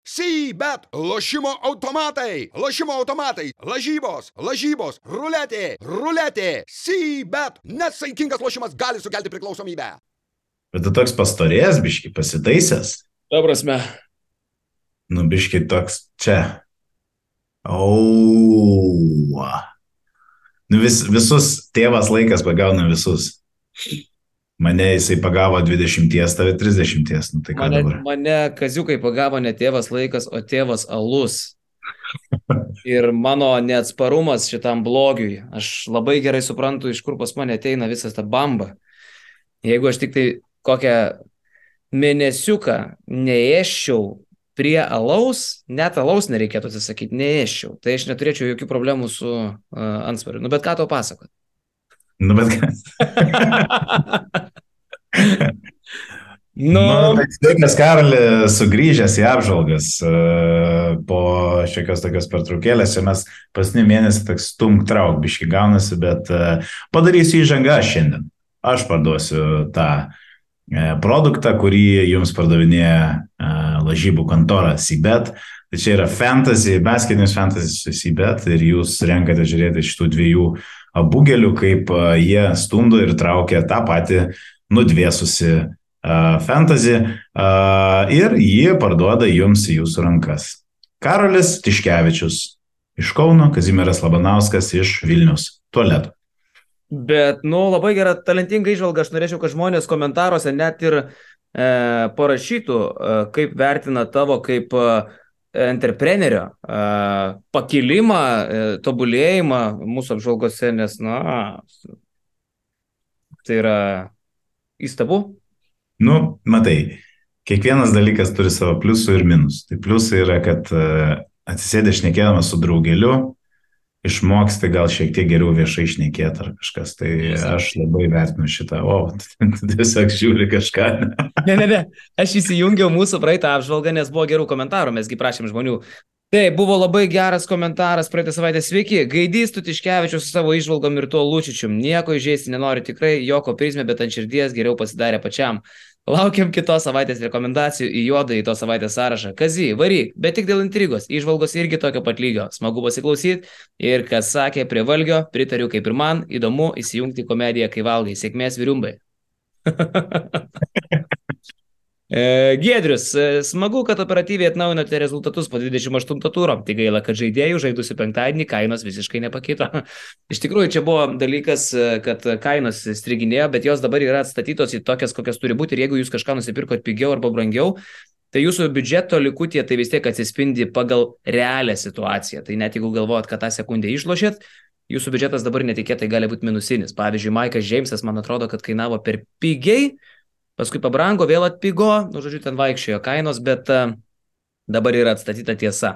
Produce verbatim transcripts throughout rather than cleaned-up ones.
Sybet, lošimo automatai, lošimo automatai, lažybos, lažybos, ruletė, ruletė, Sybet. Nesaikingas lošimas gali sukelti priklausomybę. Bet tu toks pastorėjęs, biški, pasitaisęs. Ta prasme. Nu, biški toks čia. Au. Nu, vis, visus tėvas laikas pagauna visus. Mane jisai pagavo dvidešimties, tave trisdešimties. Nu, tai ką Mane, dabar? mane kaziukai pagavo ne tėvas laikas, o tėvas alus. Ir mano neatsparumas šitam blogiui. Aš labai gerai suprantu, iš kur pas mane ateina visas ta bamba. Jeigu aš tik tai kokią mėnesiuką neėščiau prie alaus, net alaus nereikėtų atsisakyti, neėščiau. Tai aš neturėčiau jokių problemų su uh, antsvariu. Nu, bet ką tau pasakot? Nu, bet ką? Nu, Nu, tai sveikas Karoli, sugrįžęs į apžvalgas uh, po šiokios tokios pertraukėlės. Čia mes paskutinį mėnesį toks stumk trauk biški gaunasi, bet uh, padarysiu įžangą šiandien. Aš parduosiu tą uh, produktą, kurį jums pardavinėja uh, lažybų kontora Sybet. Tai čia yra fantasy, basketinis fantasy su Sybet ir jūs renkate žiūrėti šitų dviejų abugelių, kaip uh, jie stumdo ir traukia tą patį nudvėsusi uh, fantasy uh, ir jį parduoda jums į jūsų rankas. Karolis Tiškevičius iš Kauno, Kazimieras Labanauskas iš Vilniaus tualetų. bet, nu, labai gera, talentinga įžvalga. Aš norėčiau, kad žmonės komentaruose net ir e, parašytų, e, kaip vertina tavo kaip e, entreprenerio e, pakilimą, e, tobulėjimą mūsų apžvalgose, nes, na, tai yra įstabu. Nu, matai, kiekvienas dalykas turi savo pliusų ir minusų. Tai pliusai yra, kad uh, atsisėdė šnekėdamas su draugeliu, išmoksti gal šiek tiek geriau viešai šnekėti ar kažkas. Tai aš labai vertinu šitą. O, tiesiog žiūri kažką. Ne, ne, ne. Aš įsijungiau mūsų praeitą apžvalgą, nes buvo gerų komentarų, mesgi prašėm žmonių. Tai buvo labai geras komentaras praeitą savaitę. Sveiki, Gaidys Tiškevičius su savo įžvalgom ir tuo Lučičium. Nieko įžeisti nenori, tikrai joko prizmė, bet ant širdies geriau pasidarė pačiam. Laukiam kitos savaitės rekomendacijų į juodą į tos savaitės sąrašą. Kazy, varyk, bet tik dėl intrigos. Įžvalgos irgi tokio pat lygio. Smagu pasiklausyti. Ir kas sakė prie valgio, pritariu kaip ir man. Įdomu įsijungti komediją, kai valgai. Sėkmės vyriumbai. Giedrius, smagu, kad operatyviai atnaujinote rezultatus po dvidešimt aštunto turo. Tik gaila, kad žaidėjų žaidusių penktadienį kainos visiškai nepakito. Iš tikrųjų, čia buvo dalykas, kad kainos striginėjo, bet jos dabar yra atstatytos į tokias, kokias turi būti. Ir jeigu jūs kažką nusipirkot pigiau arba brangiau, tai jūsų biudžeto likutė tai vis tiek atsispindi pagal realią situaciją. Tai net jeigu galvojat, kad tą sekundę išlošėt, jūsų biudžetas dabar netikėtai gali būti minusinis. Pavyzdžiui, Maikas Džeimsas, man atrodo, kad kainavo per pigiai, paskui pabrango, vėl atpigo, nu, žodžiu, ten vaikščiojo kainos, bet uh, dabar yra atstatyta tiesa.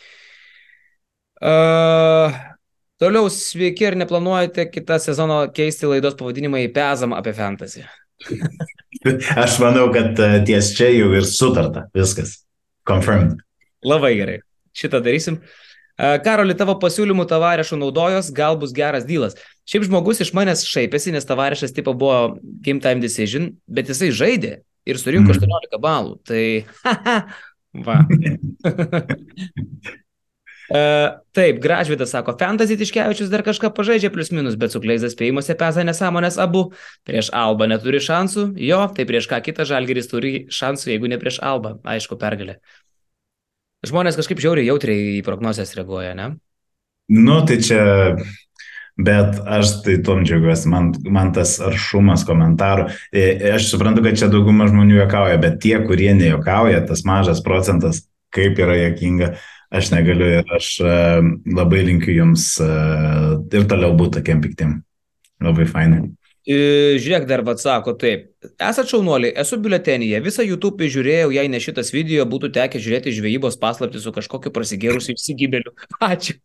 Uh, toliau, sveiki, ar neplanuojate kitą sezoną keisti laidos pavadinimą į Pezam apie fantasy? Aš manau, kad ties čia jau ir sutarta. Viskas. Confirmed. Labai gerai. Šitą darysim. Karoli, tavo pasiūlymų Tavarešų naudojos, gal bus geras dylas. Šiaip žmogus iš manęs šaipėsi, nes Tavarešas tipo buvo game time decision, bet jisai žaidė ir surinko mm. aštuoniolika balų. Tai, haha, va. uh, taip, Gražvydas sako, Fantasy Tiškevičius dar kažką pažaidžia plius minus, bet su Kleizas spėjimuose peza nesąmonės abu. Prieš Albą neturi šansų, jo, tai prieš ką kitą Žalgiris turi šansų, jeigu ne prieš Albą. Aišku, pergalė. Žmonės kažkaip žiauriai jautriai į prognozes reaguoja, ne? Nu, tai čia, bet aš tai tom džiaugiuosi, man, man tas aršumas komentarų. Aš suprantu, kad čia dauguma žmonių juokauja, bet tie, kurie nejuokauja, tas mažas procentas, kaip yra juokinga, aš negaliu ir aš labai linkiu jums ir toliau būti tokiem piktim. Labai fainai. Žiūrėk, dar vat sako, taip, esat šaunuoliai, esu biuletenyje, visą YouTube žiūrėjau, jei ne šitas video, būtų tekę žiūrėti žvejybos paslaptį su kažkokiu prasigėrusiu įsigybeliu. Ačiū.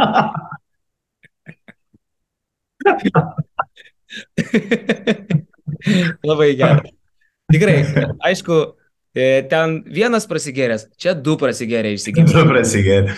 Labai gerai. Tikrai, aišku, ten vienas prasigėręs, čia du prasigėrė įsigybeliu. Du prasigėrė.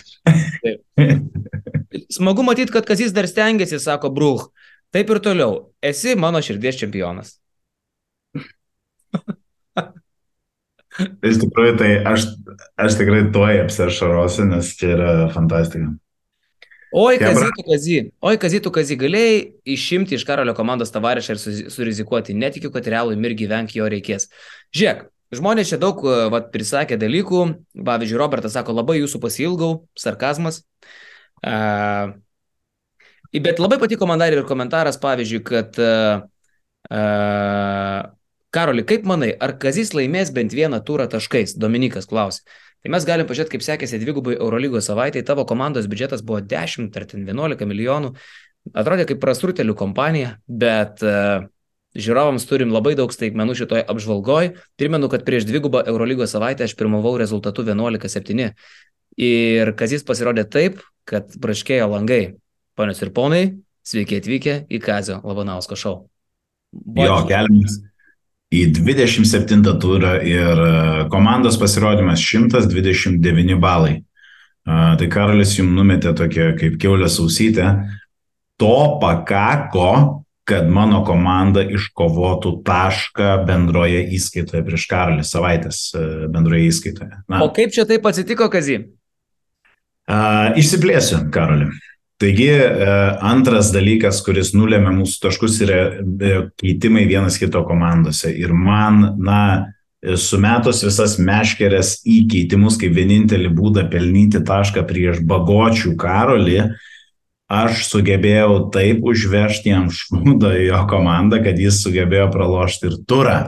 Smagu matyti, kad Kazys dar stengiasi, sako Bruch. Taip ir toliau. Esi mano širdies čempionas. Iš tikrųjų, tai aš, aš tikrai tuoj apsiašarosiu, nes čia yra fantastika. Oi, Chebra, kazytų kazy, oi, kazytų kazy, galėjai išimti iš Karolio komandos Tavarišą ir su- surizikuoti. Netikiu, kad realui mir gyvenk jo reikės. Žiūrėk, žmonės čia daug e, vat, prisakė dalykų. Pavyzdžiui, Robertas sako, labai jūsų pasilgau, sarkazmas. Uh, bet labai patiko man dar ir komentaras, pavyzdžiui, kad uh, uh, Karoli, kaip manai, ar Kazys laimės bent vieną turą taškais? Dominikas klausė. Tai mes galim pažiūrėti, kaip sekėsi dvigubai Eurolygos savaitėje. Tavo komandos biudžetas buvo dešimt ar ten vienuolika milijonų. Atrodė kaip prasrutelių kompanija, bet uh, žiūrovams turim labai daug staigmenų šitoje apžvalgoje. Primenu, kad prieš dvigubą Eurolygos savaitę aš pirmavau rezultatu vienuolika septyni. Ir Kazys pasirodė taip, kad braškėjo langai. Ponios ir ponai, sveiki atvykę į Kazio Labanausko šou. jo keliamas į dvidešimt septintą turą ir e, komandos pasirodymas šimtas dvidešimt devyni balai. A, Tai Karolis jums numetė tokia kaip kiaulės ausytė. To pakako, kad mano komanda iškovotų tašką bendroje įskaitoje prieš Karolį, savaitės e, bendroje įskaitoje. Na, O kaip čia taip atsitiko, Kazy? a, išsiplėsiu, Karoli. Taigi, e, antras dalykas, kuris nulėmė mūsų taškus, yra e, keitimai vienas kito komandose. Ir man, na, e, sumetus visas meškerės į keitimus kaip vienintelį būdą pelnyti tašką prieš bagočių Karolį, aš sugebėjau taip užvežti jam šūdą į jo komandą, kad jis sugebėjo pralošti ir turą.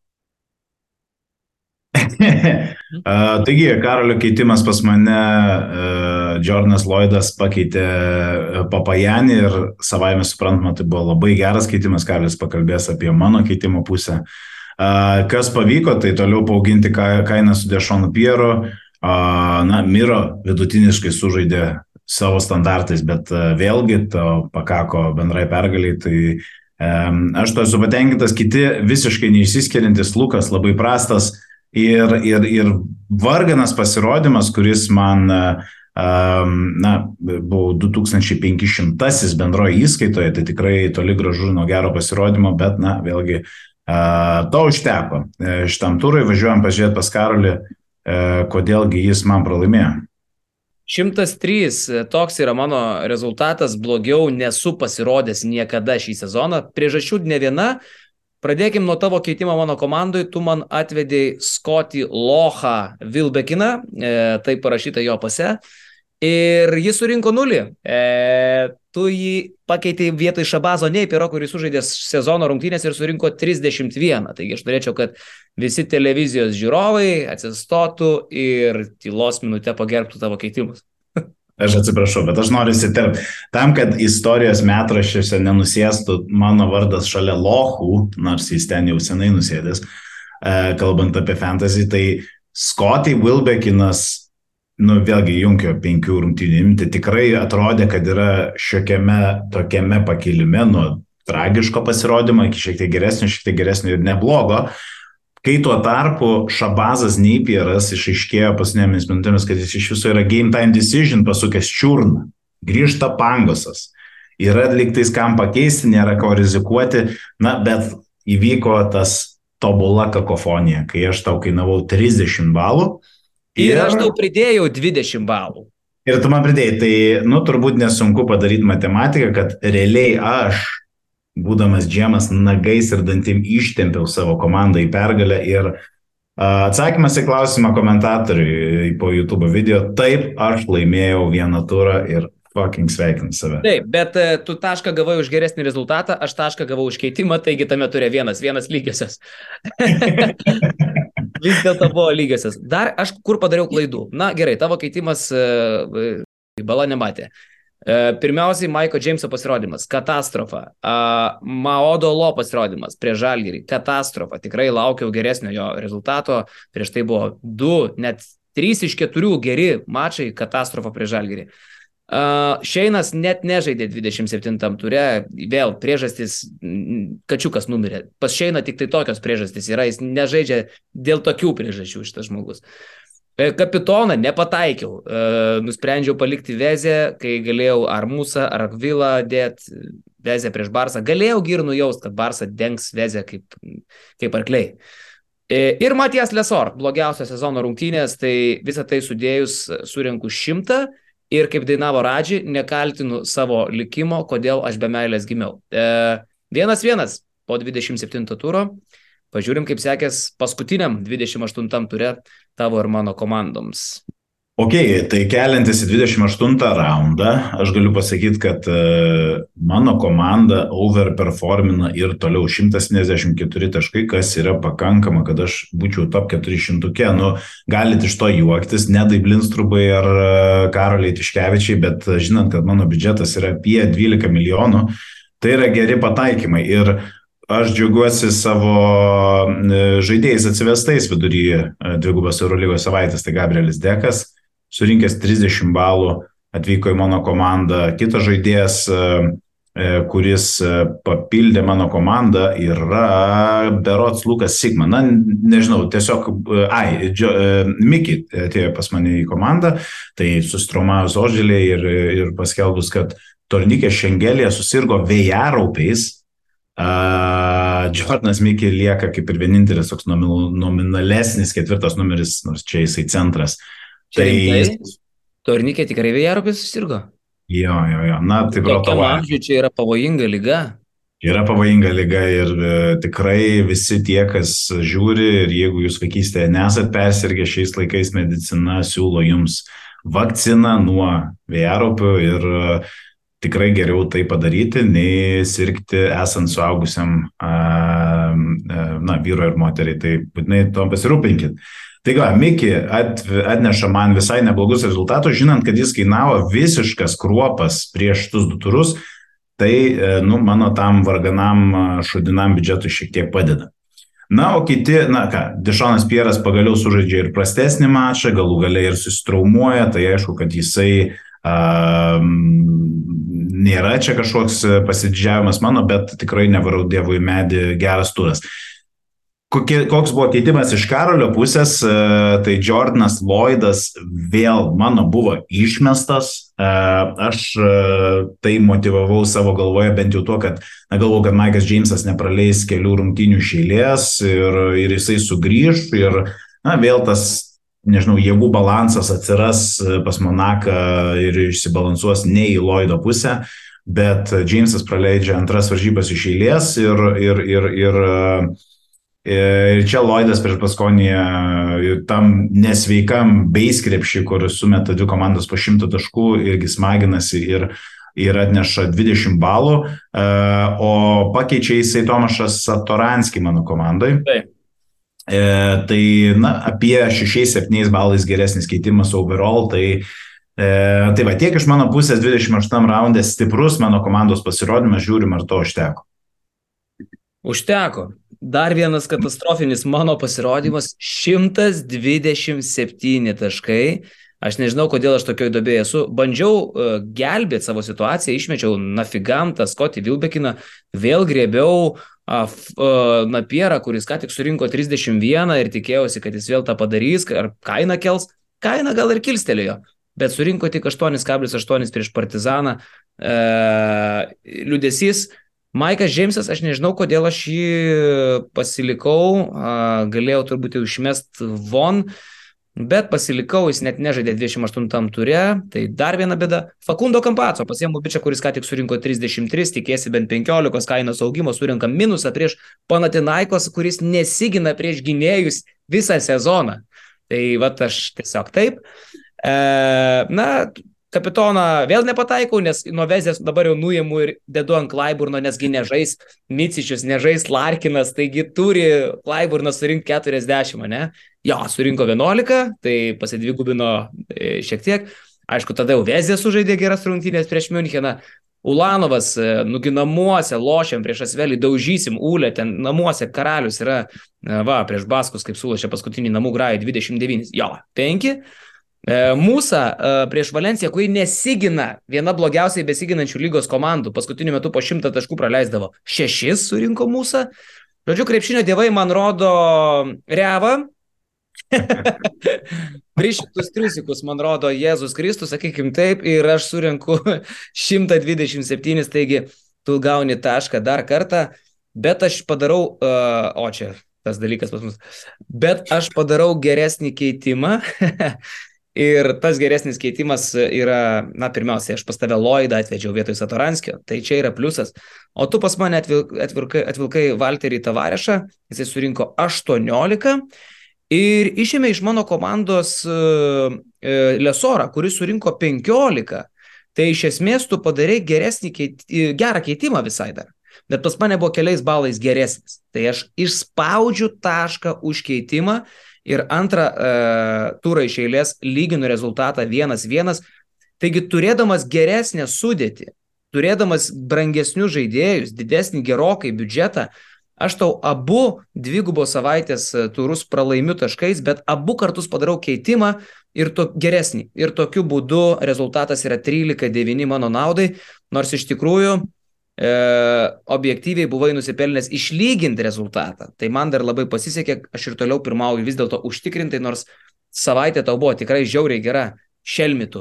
Uh, taigi, Karolio keitimas pas mane, uh, Jordanas Lloydas pakeitė uh, Papajanį ir savaime suprantama, tai buvo labai geras keitimas, Karolis pakalbės apie mano keitimo pusę. Uh, kas pavyko, tai toliau paauginti ka- kainą su Dešonu Pieru. Uh, na, Miro vidutiniškai sužaidė savo standartais, bet uh, vėlgi to pakako bendrai pergaliai, tai um, aš to esu patenkintas, kiti visiškai neišsiskiriantis, Lukas labai prastas. Ir, ir, ir varganas pasirodymas, kuris man um, na, buvo du tūkstančiai penki šimtai bendroje įskaitoje, tai tikrai toli gražu nuo gero pasirodymo, bet na, vėlgi uh, to užteko. Šitam turui važiuojam pažiūrėti pas Karolį, uh, kodėlgi jis man pralaimėjo. šimtas trys, toks yra mano rezultatas, blogiau nesu pasirodęs niekada šį sezoną. Priežasčių ne viena. Pradėkim nuo tavo keitimo mano komandai, tu man atvedėjai Scotty Lochą Vilbekiną, e, tai parašyta jo pase, ir jis surinko nulį. E, tu jį pakeitei vietoj Šabazo Neipiro, kuris sužaidė sezono rungtynės ir surinko trisdešimt vieną. Taigi aš norėčiau, kad visi televizijos žiūrovai atsistotų ir tylos minutę pagerbtų tavo keitimus. Aš atsiprašau, bet aš noriu įsiterpti. Tam, kad istorijos metraščiuose nenusėstų mano vardas šalia Lochų, nors jis ten jau senai nusėdęs, kalbant apie fantasy, tai Scotty Wilbekinas, nu vėlgi Junkio penkių rungtynių imti, tikrai atrodė, kad yra šiokiame tokiame pakilime nuo tragiško pasirodymo iki šiek tiek geresnio, šiek tiek geresnio ir neblogo. Kai tuo tarpu Šabazas Neipieras išaiškėjo paskutinėmis minutėmis, kad jis iš viso yra game time decision pasukęs čiurną. Grįžta Pangosas. Yra liktais kam pakeisti, nėra ko rizikuoti, na, bet įvyko tas tobula kakofonija, kai aš tau kainavau trisdešimt balų. Ir, ir aš tau pridėjau dvidešimt balų. Ir tu man pridėjai, tai, nu, turbūt nesunku padaryti matematiką, kad realiai aš būdamas džemas nagais ir dantim ištempiau savo komandą į pergalę ir uh, atsakymas į klausimą komentatoriui po YouTube video, taip, aš laimėjau vieną turą ir fucking sveikinu save. Taip, bet uh, tu tašką gavai už geresnį rezultatą, aš tašką gavau už keitimą, taigi tame turė vienas, vienas lygiosios. Vis dėlto buvo lygiosios. Dar aš kur padariau klaidų? Na gerai, tavo keitimas uh, bala nematė. Pirmiausiai, Maiko Džeimso pasirodymas, katastrofa. Maodo Lo pasirodymas prie Žalgirį, katastrofa. Tikrai laukiau geresnio jo rezultato. Prieš tai buvo du, net trys iš keturių geri mačai, katastrofa prie Žalgirį. Šeinas net nežaidė dvidešimt septintam ture, vėl priežastis, kačiukas numirė. Pas Šeiną tik tai tokios priežastys yra, jis nežaidžia dėl tokių priežasčių šitas žmogus. Kapitoną nepataikiau, nusprendžiau palikti Vezę, kai galėjau ar Musą, ar Akvilą dėti Vezę prieš Barsą. Galėjau girnų jaust, kad Barsą dengs Vezę kaip, kaip arkliai. Ir Matijas Lesor, blogiausios sezono rungtynės, tai visą tai sudėjus surinku šimtą ir kaip dainavo Radži, nekaltinu savo likimo, kodėl aš be meilės gimiau. E, vienas vienas po dvidešimt septinto turo. Pažiūrim, kaip sekės paskutiniam dvidešimt aštuntam ture tavo ir mano komandoms. Ok, tai keliantis į dvidešimt aštuntą raundą, aš galiu pasakyti, kad uh, mano komanda overperformina ir toliau šimtas septyniasdešimt keturi taškai, kas yra pakankama, kad aš būčiau top keturi šimtuke. Nu, galit iš to juoktis, Nedai Blinstrubai ar uh, Karoliai Tiškevičiai, bet uh, žinant, kad mano biudžetas yra apie dvylika milijonų, tai yra geri pataikymai. Ir aš džiaugiuosi savo žaidėjais atsivestais vidury dvigubos Eurolygos savaitės, tai Gabrielis Dekas, surinkęs trisdešimt balų, atvyko į mano komandą. Kitas žaidėjas, kuris papildė mano komandą, yra berods Lukas Sigma. Na, nežinau, tiesiog, ai, džio, Miki atėjo pas mane į komandą, tai sustromavus ožėlė ir, ir paskelbus, kad Tornikė Šengelė susirgo vėjaraupiais. Uh, Jordanas Miki lieka kaip ir vienintelis toks nominalesnis ketvirtas numeris, nors čia jisai centras. Tai Tornikė tikrai vėjaraupiais susirgo? Jo, jo, jo. Na, tai Tokiam amžiui čia yra pavojinga liga. Yra pavojinga liga ir e, tikrai visi tie, kas žiūri ir jeigu jūs vaikystėje nesat persirgę, šiais laikais medicina siūlo jums vakciną nuo vėjaraupių ir e, tikrai geriau tai padaryti, nei sirgti esant suaugusiam a, a, na, vyro ir moteriai. Tai būtinai tom pasirūpinkit. Tai gal, Miki at, atneša man visai neblogus rezultatus, žinant, kad jis kainavo visiškas kruopas prieš tus du turus, tai nu, mano tam varganam šudinam biudžetui šiek tiek padeda. Na, o kiti, na ką, Dešonas Pieras pagaliau sužaidžia ir prastesnį mačą, galų galiai ir susitraumuoja, tai aišku, kad jisai um, nėra čia kažkoks pasididžiavimas mano, bet tikrai nevarau dievui medį, geras turas. Kokie, koks buvo keitimas iš Karolio pusės, tai Jordanas Lloydas vėl mano buvo išmestas. Aš tai motivavau savo galvoje bent jau tuo, kad na, galvau, kad Maikas Džeimsas nepraleis kelių rungtynių iš eilės ir, ir jisai sugrįš ir na, vėl tas, nežinau, jėgų balansas atsiras pas Monaką ir išsibalansuos ne į Lloydo pusę, bet Džeimsas praleidžia antras varžybas iš eilės ir, ir, ir, ir Ir čia Lloydas prieš Baskoniją tam nesveikam beiskrepšį, kur sumeta dvi komandos po šimtą taškų, irgi smaginasi ir, ir atneša dvidešimt balų, o pakeičia jisai Tomašas Satoranskį mano komandai. Taip. E, tai na, apie šešiais septyniais balais geresnis keitimas overall, tai, e, tai va tiek iš mano pusės dvidešimt aštuntam raunde stiprus mano komandos pasirodymas, žiūrim, ar to užteko. Užteko. Dar vienas katastrofinis mano pasirodymas, šimtas dvidešimt septyni taškai. Aš nežinau, kodėl aš tokioj duobėje esu. Bandžiau uh, gelbėti savo situaciją, išmečiau nafigam tą Scotty Wilbekiną, vėl griebiau uh, uh, Napierą, kuris ką tik surinko trisdešimt vieną ir tikėjausi, kad jis vėl tą padarys, ar kainą kels. Kaina gal ir kilstelėjo, bet surinko tik aštuoni kablelis aštuoni prieš Partizaną. Uh, liūdesys. Maikas Džeimsas, aš nežinau, kodėl aš jį pasilikau, galėjau turbūt jau išmest von, bet pasilikau, jis net nežaidė dvidešimt aštuntam ture, tai dar viena bėda. Facundo Campazzo, pasiėmų bičią, kuris ką tik surinko trisdešimt tris, tikėsi bent penkiolikos kainos augimo, surinka minusą prieš Panathinaikos, kuris nesigina prieš gynėjus visą sezoną. Tai vat aš tiesiog taip. E, na... Kapitoną vėl nepataikau, nes nuo Vezės dabar jau nuimu ir dedu ant Klaiburno, nesgi nežais Micičius, nežais Larkinas, taigi turi Klaiburnas surinkti keturiasdešimt, ne? Jo, surinko vienuolika, tai pasidvigubino šiek tiek. Aišku, tada jau Vezė sužaidė geras rungtynės prieš Müncheną. Ulanovas, nugi namuose, lošiam prieš Asvelį, daužysim Ulę, ten namuose karalius yra, va, prieš Baskus, kaip sulošia paskutinį namų grajų, dvidešimt devyni, jo, penki. Mūsa prieš Valenciją, kuri nesigina, viena blogiausiai besiginančių lygos komandų, paskutiniu metu po šimtą taškų praleisdavo, šešis surinko Mūsa. Žodžiu, krepšinio dievai man rodo Revą, prieš šitus triusikus man rodo Jėzus Kristus, sakykim taip, ir aš surinku šimtą dvidešimt septyni, taigi tu gauni tašką dar kartą, bet aš padarau, uh, o čia tas dalykas pas mus. Bet aš padarau geresnį keitimą ir tas geresnis keitimas yra, na, pirmiausia, aš pas tave Lloydą atvedžiau vietoj Satoranskio, tai čia yra pliusas. O tu pas mane atvilkai, atvilkai Valterį Tavarešą, jisai surinko aštuoniolika ir išėmė iš mano komandos uh, Lesorą, kuris surinko penkiolika. Tai iš esmės tu padarai geresnį, keit, gerą keitimą visai dar. Bet pas mane buvo keliais balais geresnis. Tai aš išspaudžiu tašką už keitimą ir antrą e, turą iš eilės lyginu rezultatą vienas vienas. Taigi turėdamas geresnę sudėtį, turėdamas brangesnius žaidėjus, didesnį gerokai biudžetą, aš tau abu dvigubos savaitės turus pralaimiu taškais, bet abu kartus padarau keitimą ir to geresnį. Ir tokiu būdu rezultatas yra trylika devyni mano naudai, nors iš tikrųjų E, objektyviai buvai nusipelnęs išlyginti rezultatą. Tai man dar labai pasisekė, aš ir toliau pirmauju vis dėlto užtikrintai, nors savaitė tau buvo tikrai žiauriai gera, šelmitų.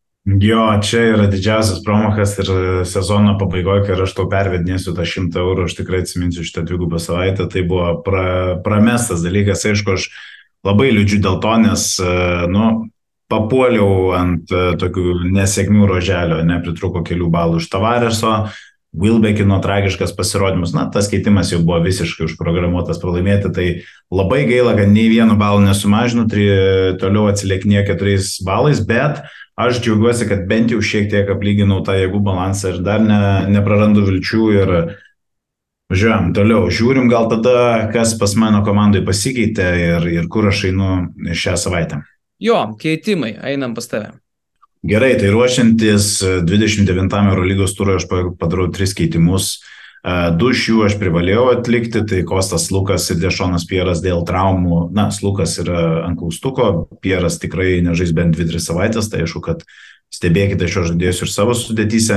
Jo, čia yra didžiausias promokas ir sezono pabaigoje, kai aš tau pervedinėsiu tą šimtą eurų, aš tikrai atsiminsiu šitą dvigubą savaitę, tai buvo pra, pramestas dalykas, aišku, aš labai liūdžiu dėl to, nes, nu, papuoliau ant tokių nesėkmių roželio, nepritruko kelių balų iš Tavareso, Wilbekino tragiškas pasirodymus, na, tas keitimas jau buvo visiškai užprogramuotas pralaimėti, tai labai gaila, kad nei vieno balų nesumažinu, tri, toliau atsiliekinėjo keturiais balais, bet aš džiaugiuosi, kad bent jau šiek tiek aplyginau tą jėgų balansą ir dar ne, neprarandu vilčių ir žiūrėjom, toliau žiūrim gal tada, kas pas mano komandai pasikeitė ir, ir kur aš einu šią savaitę. Jo, keitimai, einam pas tave. Gerai, tai ruošiantis dvidešimt devintam Eurolygos turui aš padarau tris keitimus. Du iš jų aš privalėjau atlikti, tai Kostas Lukas ir Dešonas Pieras dėl traumų. Na, Lukas yra ant klaustuko, Pieras tikrai nežais bent dvi tris savaitės, tai aišku, kad stebėkite šios žaidėjus ir savo sudėtyse.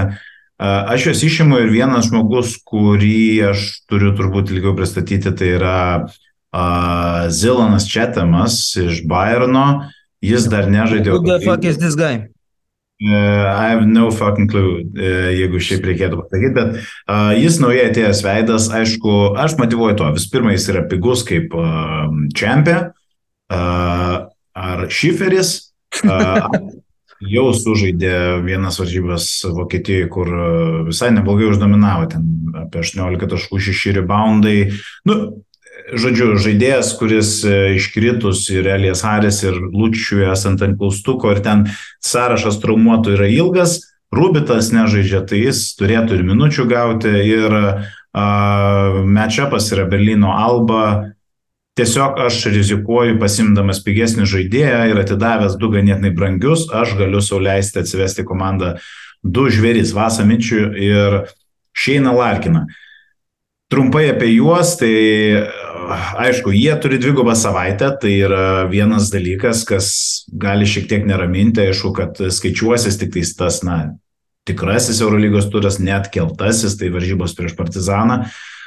Aš juos išimu ir vienas žmogus, kurį aš turiu turbūt ilgiau pristatyti, tai yra uh, Zilonas Četamas iš Bayerno. Jis dar nežaidė. Who the fuck is this guy? Uh, I have no fucking clue, uh, jeigu šiaip reikėtų pasakyti, bet uh, jis naujai atėjęs veidas, aišku, aš motyvuoju to. Visų pirma, jis yra pigus kaip uh, čempė uh, ar šiferis. Uh, jau sužaidė vienas varžybas Vokietijoje, kur uh, visai neblogai uždominavo, ten apie aštuoniolika taškų, šeši reboundai. Nu, žodžiu, žaidėjas, kuris iškritus ir Elijas Haris ir Lučiui esant ant klaustuko ir ten sąrašas traumuotų yra ilgas, Rubitas nežaidžia, tai jis turėtų ir minučių gauti ir uh, matchupas yra Berlyno Alba. Tiesiog aš rizikuoju pasimdamas pigesnį žaidėją ir atidavęs du ganėtinai brangius, aš galiu sau leisti atsivesti komandą du žvėris, Vasą Mičių ir Šeiną Larkiną. Trumpai apie juos, tai aišku, jie turi dvigubą savaitę, tai yra vienas dalykas, kas gali šiek tiek neraminti, aišku, kad skaičiuosis tik tais tas, na, tikrasis Eurolygos turas, net keltasis, tai varžybos prieš Partizaną,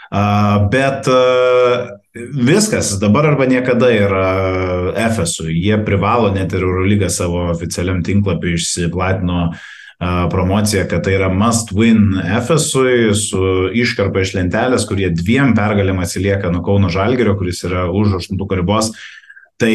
bet viskas, dabar arba niekada yra Efesui, jie privalo, net ir Eurolygą savo oficialiam tinklapiu išsiplatino promociją, kad tai yra must win Efesui su iškarpa iš lentelės, kurie dviem pergalėm atsilieka nuo Kauno Žalgirio, kuris yra už aštuntuko ribos. Tai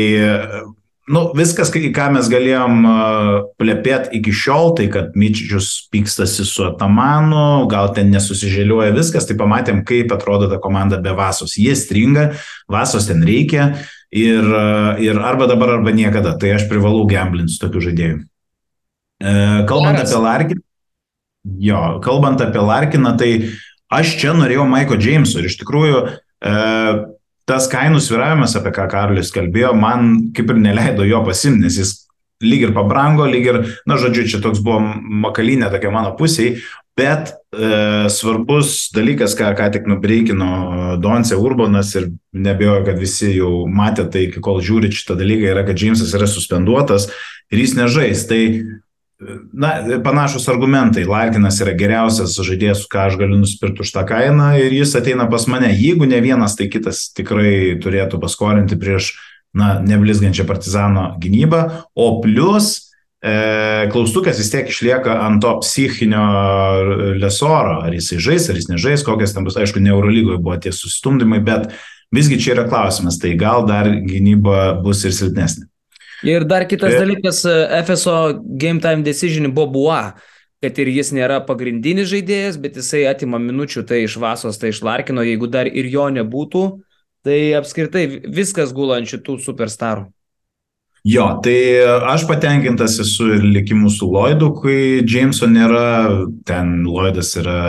nu, viskas, ką mes galėjom plepėti iki šiol, tai kad Mičičius pykstasi su Atamanu, gal ten nesusižėliuoja viskas, tai pamatėm, kaip atrodo ta komanda be Vasos. Jie stringa, Vasos ten reikia ir, ir arba dabar, arba niekada. Tai aš privalau gamblinti su tokiu žaidėju. Kalbant Geras. apie Larkiną, jo, kalbant apie Larkiną, tai aš čia norėjau Maiko Džeimso ir iš tikrųjų e, tas kainų sviravimas, apie ką Karolis kalbėjo, man kaip ir neleido jo pasimti, nes jis lyg ir pabrango, lyg ir, na žodžiu, čia toks buvo makalinė tokia mano pusiai, bet e, svarbus dalykas, ką, ką tik nubreikino Donce Urbanas ir nebejoju, kad visi jau matė tai, iki kol žiūri šitą dalyką, yra, kad Džeimsas yra suspenduotas ir jis nežais, tai na, panašus argumentai. Larkinas yra geriausias žaidėjas, ką aš galiu nusipirkti už tą kainą ir jis ateina pas mane. Jeigu ne vienas, tai kitas tikrai turėtų paskorinti prieš, na, neblizgančią Partizano gynybą. O plus, e, klaustukas vis tiek išlieka ant to psichinio Lesoro. Ar jisai žais, ar jis nežais, kokias ten bus. Aišku, ne Eurolygoje buvo tie susistumdymai, bet Visgi čia yra klausimas, tai gal dar gynyba bus ir silpnesnė. Ir dar kitas Ir- dalykas, F S O Game Time Decision Bobua, kad ir jis nėra pagrindinis žaidėjas, bet jisai atima minučių tai iš Vasos, tai iš Larkino, jeigu dar ir jo nebūtų, tai apskritai viskas gula ant šitų superstarų. Jo, tai aš patenkintas esu ir likimu su Lloydu, kai Jameso nėra, ten Lloydas yra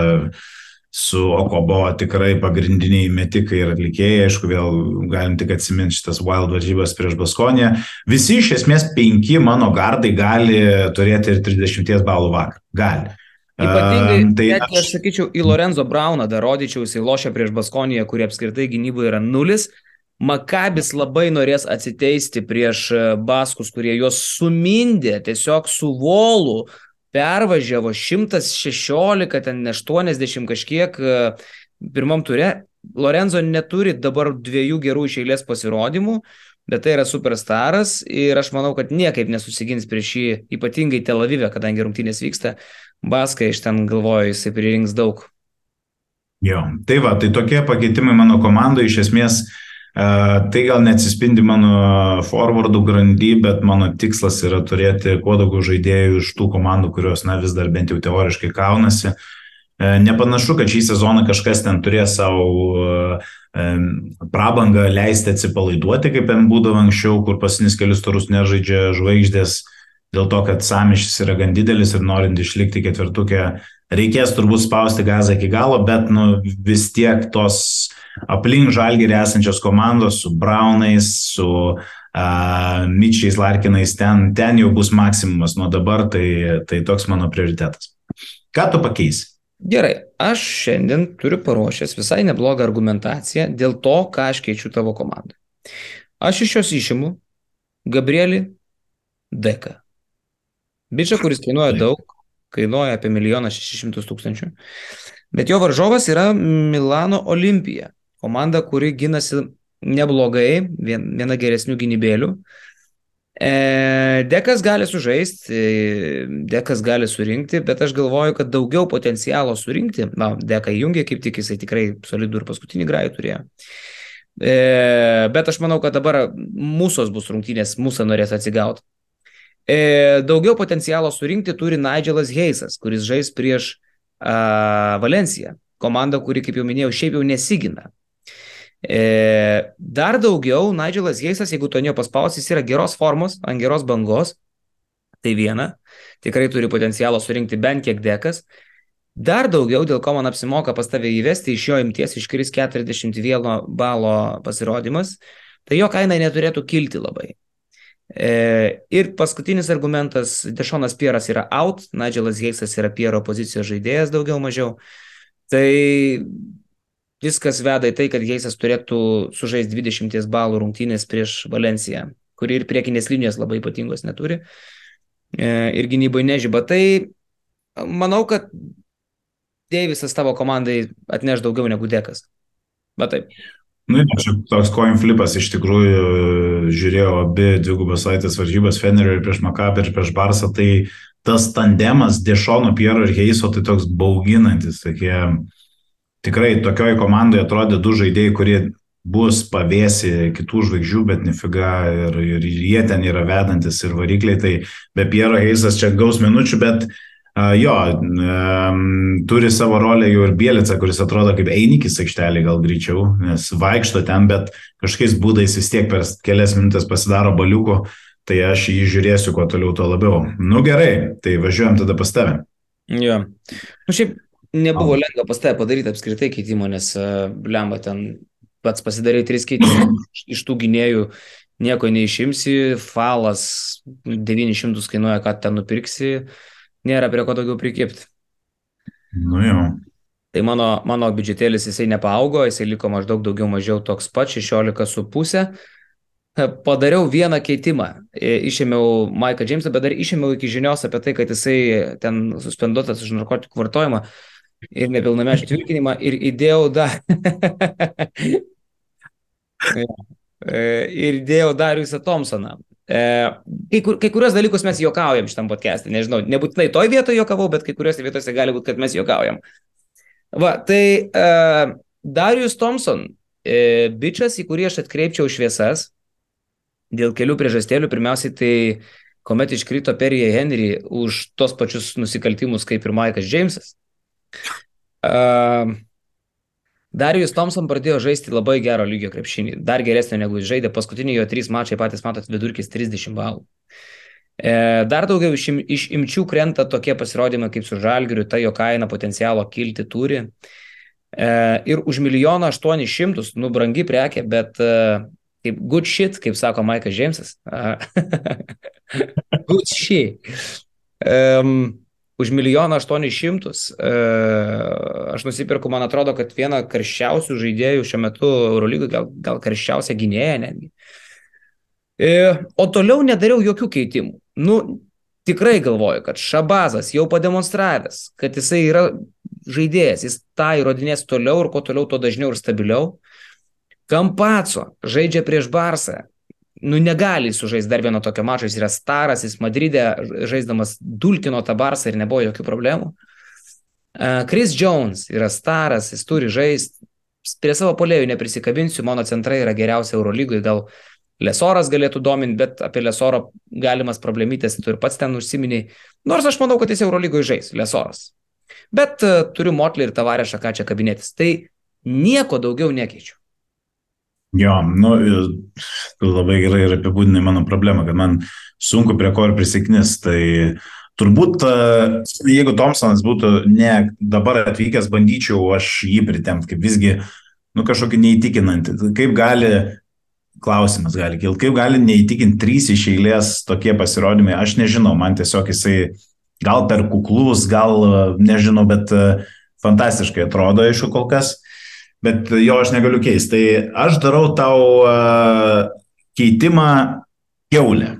su Okobo tikrai pagrindiniai metikai ir atlikėjai, aišku, vėl galim tik atsiminti šitas Wild varžybas prieš Baskoniją. Visi iš esmės penki mano gardai gali turėti ir trisdešimt balų vakar. Gali. Ypatingai, Um, tai netgi aš sakyčiau, į Lorenzo Brauną dar rodyčiau, jisai lošia prieš Baskoniją, kurie apskritai gynyboje yra nulis. Makabis labai norės atsiteisti prieš Baskus, kurie juos sumindė, tiesiog su volu pervažiavo šimtas šešiolika, ten aštuoniasdešimt kažkiek pirmam ture. Lorenzo neturi dabar dviejų gerų iš eilės pasirodymų, bet tai yra superstaras ir aš manau, kad niekaip nesusigins prieš jį, ypatingai Tel Avive, kadangi rungtynės vyksta. Baskai iš ten galvoju, jisai pririnks daug. Jo, tai va, tai tokie pakeitimai mano komandai iš esmės. Uh, tai gal neatsispindi mano forwardų grandy, bet mano tikslas yra turėti kuo daugiau žaidėjų iš tų komandų, kurios na, vis dar bent jau teoriškai kaunasi. Uh, nepanašu, kad šį sezoną kažkas ten turės savo uh, um, prabangą leisti atsipalaiduoti, kaip ten būdavo anksčiau, kur pasinis kelius turus nežaidžia žvaigždės, dėl to, kad sąmyšis yra gan didelis ir norint išlikti ketvirtuke, reikės turbūt spausti gazą iki galo, bet nu, vis tiek tos aplink Žalgirį esančios komandos su Braunais, su uh, Mitchiais, Larkinais, ten, ten jau bus maksimumas nuo dabar, tai, tai toks mano prioritetas. Ką tu pakeisi? Gerai, aš šiandien turiu paruošęs visai neblogą argumentaciją dėl to, ką aš keičiu tavo komandą. Aš iš jos išimu Gabrielį Deką. Bičą, kuris kainuoja daug, kainuoja apie milijoną šešis šimtus tūkstančių, bet jo varžovas yra Milano Olimpija. Komanda, kuri ginasi neblogai, viena geresnių gynybėlių. E, Dekas gali sužaisti, Dekas gali surinkti, bet aš galvoju, kad daugiau potencialo surinkti, na, Deką įjungė, kaip tik jisai tikrai solidų ir paskutinį grajų turėjo. E, bet aš manau, kad dabar mūsos bus rungtynės, mūsų norės atsigauti. E, daugiau potencialo surinkti turi Nigelas Heisas, kuris žais prieš a, Valenciją. Komanda, kuri, kaip jau minėjau, šiaip jau nesigina. E, dar daugiau, Nigelas Heisas, jeigu to nepaspaus, jis yra geros formos, ant geros bangos, tai viena, tikrai turi potencialo surinkti bent kiek Dekas. Dar daugiau, dėl ko man apsimoka pas tave įvesti, iš jo imties iškris keturiasdešimt vieno balo pasirodymas, tai jo kaina neturėtų kilti labai. E, ir paskutinis argumentas, Dešonas Pieras yra out, Nigelas Heisas yra Piero pozicijos žaidėjas daugiau mažiau, tai viskas veda į tai, kad Heisas turėtų sužaisti dvidešimt balų rungtynės prieš Valenciją, kuri ir priekinės linijos labai ypatingos neturi e, ir gynybai nežyba. Tai manau, kad Deivisas tavo komandai atneš daugiau negu Dekas. Bet taip. Nu, čia toks coin flipas iš tikrųjų, žiūrėjau abi dvigubos savaitės varžybas, Fenerio ir prieš Maccabi ir prieš Barsą, tai tas tandemas Dešono, Piero ir Heiso, tai toks bauginantis, tokie tikrai tokioj komandai atrodė du žaidėjai, kurie bus pavėsi kitų žvaigždžių, bet nefiga ir, ir jie ten yra vedantis ir varikliai, tai be Piero Heisas čia gaus minučių, bet uh, jo, um, turi savo rolę jau ir Bielica, kuris atrodo kaip einikis aikštelį gal greičiau, nes vaikšto ten, bet kažkokiais būdais vis tiek per kelias minutės pasidaro baliuko, tai aš jį žiūrėsiu kuo toliau, tuo labiau. Nu gerai, tai važiuojam tada pas tave. Jo. Nu šiaip nebuvo lengva pas tave padaryti apskritai keitimo, nes blemba ten pats pasidarai tris keitimus, iš tų gynėjų nieko neišimsi, falas devynis šimtus kainuoja, kad ten nupirksi, nėra prie ko daugiau prikipti. Nu jau. Tai mano, mano biudžetėlis jisai nepaaugo, jisai liko maždaug daugiau mažiau toks pat, šešiolika su pusė. Padariau vieną keitimą, išėmiau Maiką Džeimsą, bet dar išėmiau iki žinios apie tai, kad jisai ten suspenduotas už narkotikų vartojimą ir nepilnamečių tvirkinimą ir įdėjau dar ir įdėjau Dariusą Thompsoną. Kai, kur, kai kurios dalykus mes juokaujam šitam podcast'e, nežinau, nebūtinai toj vietoje juokavau, bet kai kuriuose vietose gali būti, kad mes juokaujam. Va, tai uh, Darius Thompson e, bičias, į kurį aš atkreipčiau šviesas, dėl kelių priežastėlių. Pirmiausiai, tai kuomet iškrito Perry Henry už tos pačius nusikaltimus kaip ir Mike'as Jamesas. Uh, Darius Thompson pradėjo žaisti labai gero lygio krepšinį, dar geresnio negu jis žaidė. Paskutiniai jo trys mačai, patys matot, vidurkis trisdešimt balų. E, dar daugiau iš, im, iš imčių krenta tokie pasirodymai kaip su Žalgiriu, ta jo kaina potencialo kilti turi. E, ir už milijoną aštuonis šimtus, nu, brangi prekė, bet uh, kaip good shit, kaip sako Mike'as Jamesas. Good shit. Um, už milijoną aštuonis šimtus uh, aš nusipirku, man atrodo, kad vieną karščiausių žaidėjų šiuo metu Eurolygoje, gal, gal karščiausią gynėją netgi. E, o toliau nedariau jokių keitimų. Nu, tikrai galvoju, kad Šabazas jau pademonstravęs, kad jisai yra žaidėjas, jis tą įrodinės toliau ir kuo toliau, to dažniau ir stabiliau. Kampaco žaidžia prieš Barsą. Nu, negali sužaisti dar vieno tokio mačo, jis yra staras, jis Madride žaisdamas dulkino tą Barsą ir nebuvo jokių problemų. Uh, Chris Jones yra staras, jis turi žaisti. Prie savo puolėjų neprisikabinsiu, mano centrai yra geriausia Eurolygoje, gal Lesoras galėtų dominti, bet apie Lesoro galimas problemytės tu ir pats ten užsiminiai. Nors aš manau, kad jis Eurolygoje žais, Lesoras. Bet uh, turiu Motlį ir Tavarešą, ką čia kabinėtis. Tai nieko daugiau nekeičiu. Jo, nu, tu labai gerai ir apibūdinai mano problemą, kad man sunku prie ko ir prisiknis. Tai turbūt, jeigu Thompsonas būtų ne dabar atvykęs, bandyčiau aš jį pritemti, kaip visgi, nu, kažkokį neįtikinantį. Kaip gali, klausimas gali kilti, kaip gali neįtikinti trys iš eilės tokie pasirodymai, aš nežinau, man tiesiog jisai gal per kuklus, gal nežinau, bet fantastiškai atrodo, aišku, kol kas. Bet jo aš negaliu keisti. Tai aš darau tau uh, keitimą kiaulę.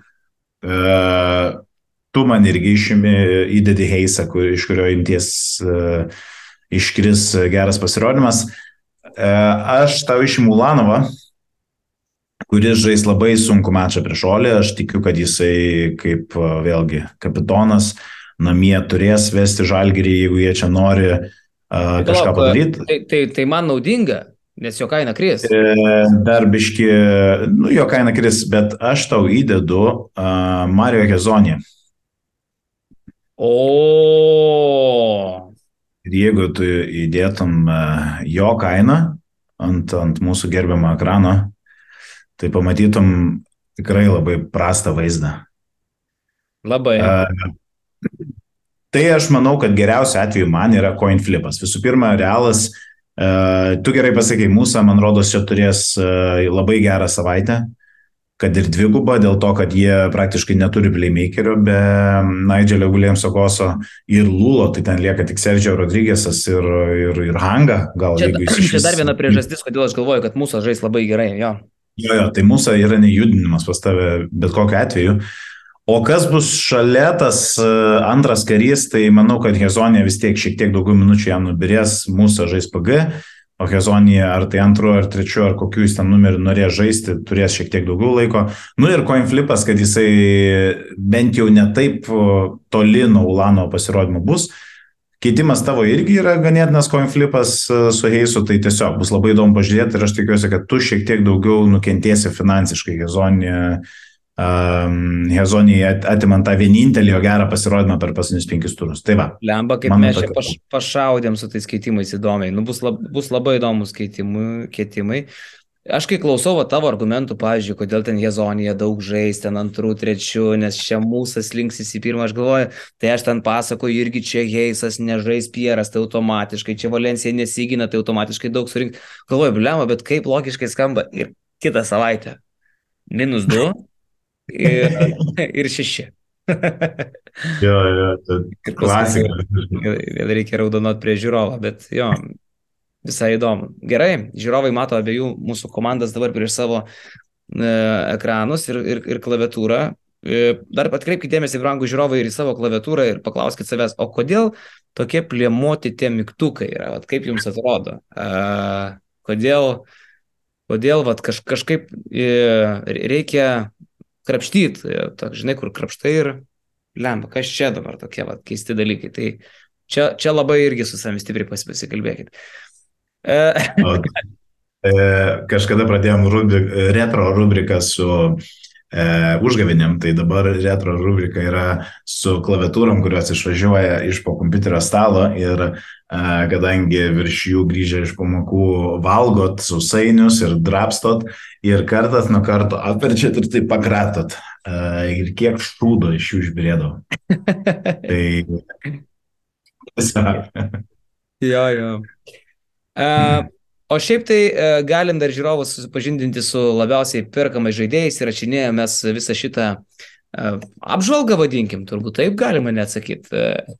Uh, tu man irgi išimi, įdedi Heisą, kur, iš kurio imties uh, iškris geras pasirodymas. Uh, aš tau išimu Ulanovą, kuris žais labai sunku mačą prieš Olį. Aš tikiu, kad jisai kaip uh, vėlgi kapitonas namie turės vesti Žalgirį, jeigu jie čia nori Uh, kažką padaryti. Tai, tai, tai man naudinga, nes jo kaina kris. E, dar biški, nu jo kaina kris, bet aš tau įdedu uh, Mario Hezonį. O. Ir jeigu tu įdėtum uh, jo kainą ant, ant mūsų gerbiamo ekrano, tai pamatytum tikrai labai prastą vaizdą. Labai. Uh, Tai aš manau, kad geriausiu atveju man yra coin flipas. Visų pirma, Realas, uh, tu gerai pasakai, mūsų, man rodos, čia turės uh, labai gerą savaitę, kad ir dvigubą, dėl to, kad jie praktiškai neturi playmakerio be Nigelio Williamso Koso ir Lulo, tai ten lieka tik Sergio Rodriguez'as ir, ir, ir Hanga. Gal, čia, jeigu čia išvis... dar viena priežastis, kodėl aš galvoju, kad mūsų žais labai gerai. Jo, jo, jo tai mūsų yra nejudinimas pas tave bet kokiu atveju. O kas bus šalia tas antras karys, tai manau, kad Hezonė vis tiek šiek tiek daugiau minučių jam nubirės, mūsų žais P G, o Hezonė ar tai antru, ar trečiu, ar kokiu jis ten numerį norės žaisti, turės šiek tiek daugiau laiko. Nu ir coin flipas, kad jisai bent jau ne taip toli nuo Ulano pasirodymo bus. Keitimas tavo irgi yra ganėtinas coin flipas su Heisu, tai tiesiog bus labai įdomu pažiūrėti ir aš tikiuosi, kad tu šiek tiek daugiau nukentėsi finansiškai Hezonė. Um, Hezonį atimant tą vienintelį jo gerą pasirodymą per pasinius penkis turus. Tai va. Lemba, kaip mes čia paš, pašaudėm su tais keitimais įdomiai. Nu, bus, lab, bus labai įdomus keitimai, keitimai. Aš kai klausau va, tavo argumentų, pavyzdžiui, kodėl ten Hezonėje daug žais, ten antrų, trečių, nes čia mūsas linksis į pirmą, aš galvoju, tai aš ten pasakoju, irgi čia Heisas nežais Pieras, tai automatiškai, čia Valencija nesigina, tai automatiškai daug surinkti. Galvoju, bliamba, bet kaip logiškai skamba. Ir kitą savaitę. Minus du. Ir, ir šeši. Jo, jo, tai klasika. Vėl reikia raudonot prie žiūrovą, bet jo, visai įdomu. Gerai, žiūrovai mato abiejų mūsų komandas dabar prieš savo e, ekranus ir, ir, ir klaviatūrą. E, dar atkreipkite dėmesį, brangų žiūrovai, ir į savo klaviatūrą ir paklauskite savęs, o kodėl tokie plėmoti tie mygtukai yra? Vat kaip jums atrodo? E, kodėl, kodėl vat, kaž, kažkaip e, reikia krapštyt, tak, žinai, kur krapštai ir lemba, kas čia dabar tokie vat, keisti dalykai. Tai čia, čia labai irgi su savimi stipriai pasikalbėkit. E... E, kažkada pradėjom rubri, retro rubriką su e, užgavinėm, tai dabar retro rubrika yra su klaviatūrom, kurios išvažiuoja iš po kompiuterio stalo ir e, kadangi virš jų grįžę iš pamokų valgot sausainius ir drapstot ir kartas nuo karto atverčiat ir tai pakratot. E, ir kiek šūdo iš jų išbirėdavo. Tai tiesiog. Jo, jo. Uh, o šiaip tai uh, galim dar žiūrovus susipažindinti su labiausiai perkamais žaidėjais ir rašinėjom mes visą šitą uh, apžvalgą, vadinkim, turbūt taip galima neatsakyti.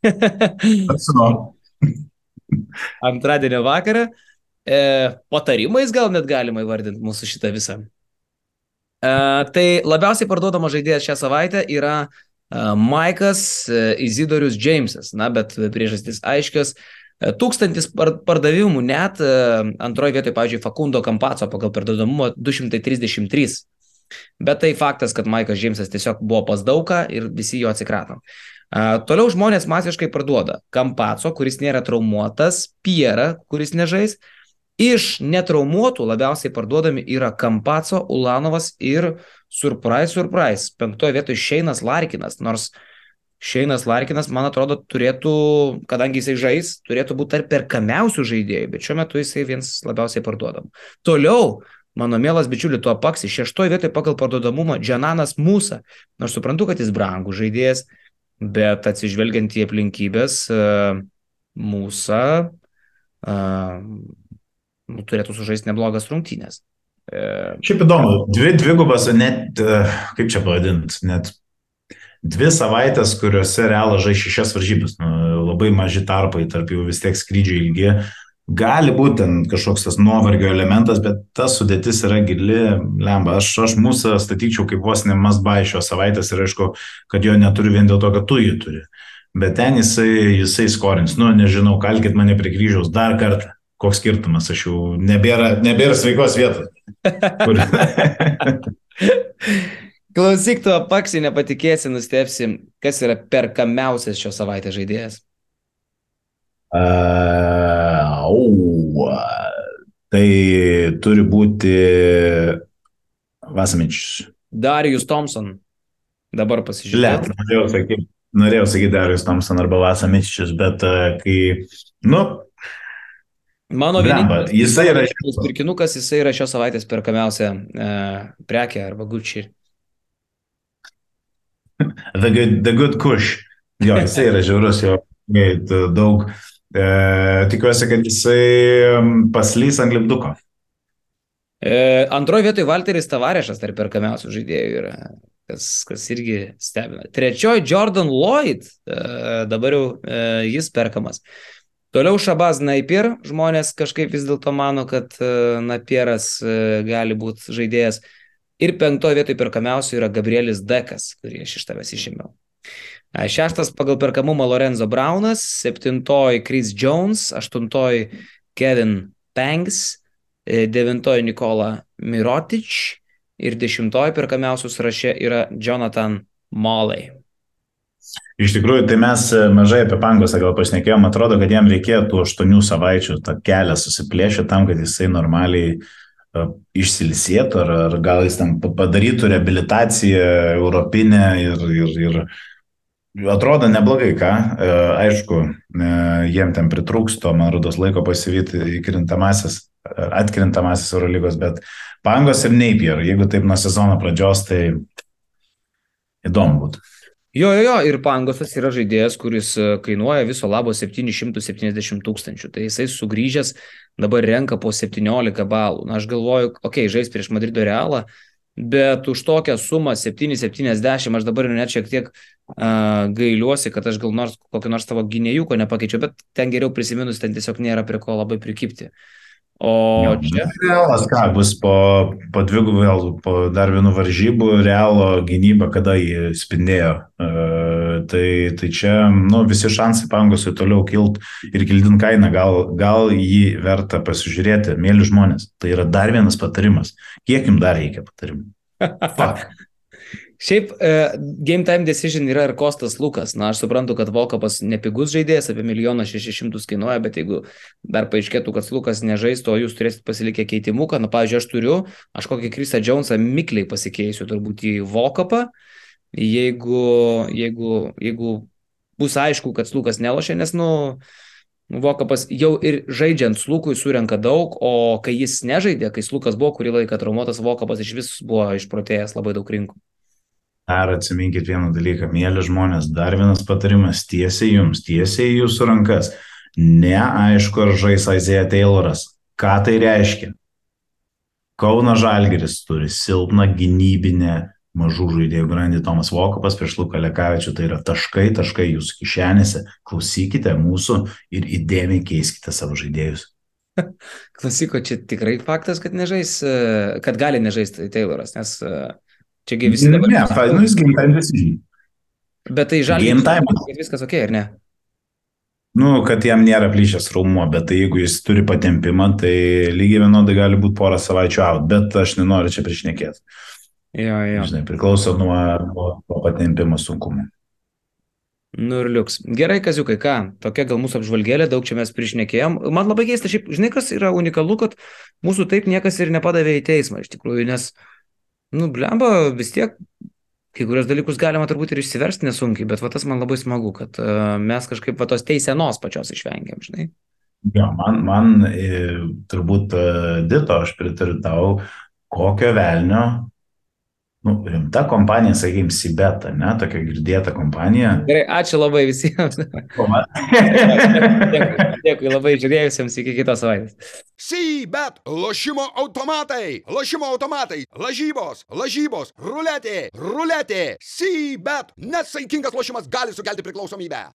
Antradienio vakarą. Uh, patarimais gal net galima įvardinti mūsų šitą visą. Uh, tai labiausiai parduodama žaidėjas šią savaitę yra uh, Maikas uh, Izidorius Džeimsas. Na, bet priežastis aiškios. Tūkstantis pardavimų net, antroje vietoje, pavyzdžiui, Facundo Campazzo pagal parduodamumą du šimtai trisdešimt trys. Bet tai faktas, kad Maikas Džeimsas tiesiog buvo pas daugą ir visi jo atsikrato. Uh, toliau žmonės masiškai parduoda Campazzo, kuris nėra traumuotas, Pierą, kuris nežais. Iš netraumuotų labiausiai parduodami yra Campazzo, Ulanovas ir surprise, surprise. Penktoje vietoje Šeinas Larkinas, nors Šeinas Larkinas, man atrodo, turėtų, kadangi jisai žais, turėtų būti tarp perkamiausių žaidėjų, bet šiuo metu jisai vienas labiausiai parduodam. Toliau, mano mielas bičiuli, tuo paksi, šeštoje vietoje pagal parduodamumą Džananas Musa. Nors suprantu, kad jis brangų žaidėjas, bet atsižvelgiant į aplinkybės, uh, Musa uh, turėtų sužaisti neblogas rungtynės. Uh, Šiaip įdomu, dvi dvigubas, net, uh, kaip čia pavadinti, net dvi savaitės, kuriuose Realas žais šešias varžybas, nu, labai maži tarpai, tarp jų vis tiek skrydžiai ilgi. Gali būti ten kažkoks tas nuovargio elementas, bet ta sudėtis yra gili, lemba. Aš, aš mūsų statyčiau kaip vos ne must-buy šios savaitės ir aišku, kad jo neturiu vien dėl to, kad tu jį turi. Bet ten jisai, jisai skorins. Nu, nežinau, kalkit mane prie kryžiaus dar kartą. Koks skirtumas, aš jau nebėra, nebėra sveikos vietos. Kur... Klausyk, tu apaksi, nepatikėsi, nustepsi, kas yra perkamiausias šios savaitės žaidėjas. Uh, oh, tai turi būti Vasamičius. Darius Thompson. Dabar pasižiūrėjau. Norėjau sakyti, norėjau sakyti Darius Thompson arba Vasamičius, bet uh, kai, nu, mano vienintelis jisai yra pirkinukas, jisai yra šios savaitės perkamiausia uh, prekė arba Gucci. The good, the good kush. Jo, jisai yra žiaurus, jo daug. E, tikiuosi, kad jisai paslys ant lipduko. E, antroje vietoje Valteris Tavarešas tarp perkamiausių žaidėjų yra, kas, kas irgi stebina. Trečioji Jordan Lloyd, e, dabar jau e, jis perkamas. Toliau Shabazz Napier, žmonės kažkaip vis dėlto mano, kad e, Napieras e, gali būti žaidėjas. Ir penktoje vietoje perkamiausių yra Gabrielis Dekas, kurį aš iš tavęs išėmiau. Šeštas pagal perkamumą Lorenzo Brownas, septintoji Chris Jones, aštuntoji Kevin Pangs, devintoji Nikola Mirotic ir dešimtoji perkamiausių sąraše yra Jonathan Molley. Iš tikrųjų, tai mes mažai apie Pangosą gal pašnekėjom, atrodo, kad jam reikėtų aštuonių savaičių tą kelią susiplėšę tam, kad jisai normaliai išsilsėtų, ar, ar gal jis ten padarytų reabilitaciją europinę ir, ir, ir atrodo neblogai, ką. Aišku, jiem ten pritrūks to, man rodos, laiko pasivyti įkrintamasis, atkrintamasis Eurolygos, bet Pangos ir Napier, jeigu taip nuo sezono pradžios, tai įdomu būtų. Jo, jo, jo, ir Pangosas yra žaidėjas, kuris kainuoja viso labo septyni šimtai septyniasdešimt tūkstančių. Tai jisai sugrįžęs dabar renka po septyniolika balų. Na, aš galvoju, okei, okay, žais prieš Madrido Realą, bet už tokią sumą septyni septyniasdešimt aš dabar net šiek tiek uh, gailiuosi, kad aš gal nors kokį nors tavo gynėjuko nepakeičiau, bet ten geriau prisiminus, ten tiesiog nėra prie ko labai prikipti. O jo, čia Realas ką bus po, po dvigubų vėl, po dar vienų varžybų Realo gynyba, kada jį spindėjo. E, tai, tai čia nu, visi šansai Pangosui toliau kilt ir kildint kainą, gal, gal jį verta pasižiūrėti, mėly žmonės. Tai yra dar vienas patarimas. Kiek jums dar reikia patarimų? Fuck. Šiaip uh, Game Time Decision yra ir Kostas Lukas. Na, aš suprantu, kad Volkapas nepigus žaidėjas, apie milijoną šešis šimtus kainuoja, bet jeigu dar paaiškėtų, kad Lukas nežaistų, o jūs turėsit pasilikę keitimuką, na, pavyzdžiui, aš turiu, aš kokį Chrisą Jonesą mikliai pasikeisiu turbūt į Volkapą, jeigu, jeigu, jeigu bus aišku, kad Lukas nelošia, nes, nu, Volkapas jau ir žaidžiant Lukui surenka daug, o kai jis nežaidė, kai Lukas buvo kurį laiką traumuotas, Volkapas iš vis buvo išprotėjęs labai daug rinkų. Dar atsiminkit vieną dalyką, mėly žmonės, dar vienas patarimas, tiesiai jums, tiesiai į jūsų rankas. Neaišku, ar žais Isaiah Tayloras. Ką tai reiškia? Kauno Žalgiris turi silpną gynybinę mažų žaidėjų grandį. Tomas Volkapas prieš Luką Lekavičių, tai yra taškai, taškai jūsų kišenėse. Klausykite mūsų ir įdėmiai keiskite savo žaidėjus. Klausyko, čia tikrai faktas, kad nežais, kad gali nežaisti Tayloras, nes čiagi visi dabar... Ne, ne, nu jis game time visi. Bet tai Žalgiris, kad viskas ok, ar ne? Nu, kad jam nėra plyšęs raumuo, bet tai jeigu jis turi patempimą, tai lygiai vienodai gali būti porą savaičių out, bet aš nenoriu čia priešnekėti. Jo, jo. Žinai, priklauso nuo, nuo, nuo patempimo sunkumų. Nu ir liuks. Gerai, Kaziukai, ką? Tokia gal mūsų apžvalgėlė, daug čia mes priešnekėjom. Man labai keista, šiaip, žinai, kas yra unikalu, kad mūsų taip niekas ir nepadavė į teismą, iš tikrųjų, nes, nu, blemba, vis tiek kai kurios dalykus galima turbūt ir išsiversti nesunkiai, bet va tas man labai smagu, kad uh, mes kažkaip va tos teisenos pačios išvengiam, žinai. Jo, man, man e, turbūt e, Dito, aš pritariu tau, kokio velnio, nu, rimta kompanija, sakykime, Sibeta, ne, tokia girdėta kompanija. Gerai, ačiū labai visiems. dėkui, dėkui labai žiūrėjusiems, iki kitos savaitės. Sibet, lošimo automatai, lošimo automatai, lažybos, lažybos, ruletė, ruletė, Sibet, nesaikingas lošimas gali sukelti priklausomybę.